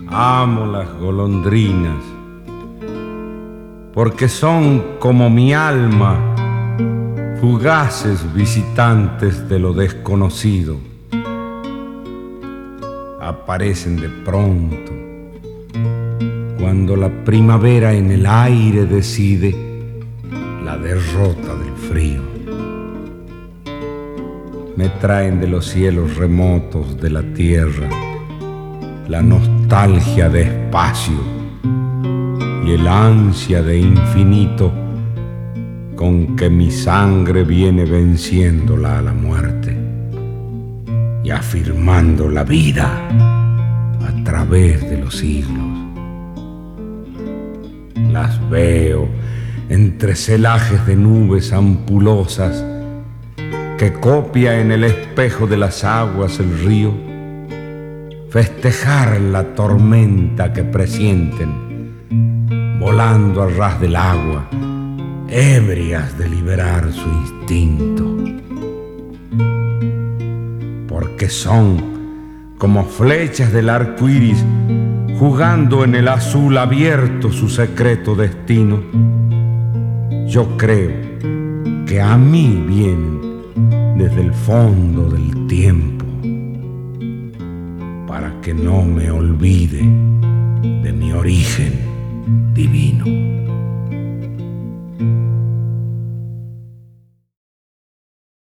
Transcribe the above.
Amo las golondrinas, porque son como mi alma, fugaces visitantes de lo desconocido. Aparecen de pronto, cuando la primavera en el aire decide la derrota del frío. Me traen de los cielos remotos de la tierra la nostalgia de espacio y el ansia de infinito con que mi sangre viene venciéndola a la muerte y afirmando la vida a través de los siglos. Las veo entre celajes de nubes ampulosas que copia en el espejo de las aguas el río, festejar la tormenta que presienten, volando a ras del agua, ebrias de liberar su instinto. Porque son como flechas del arco iris, jugando en el azul abierto su secreto destino. Yo creo que a mí vienen desde el fondo del tiempo, para que no me olvide de mi origen divino.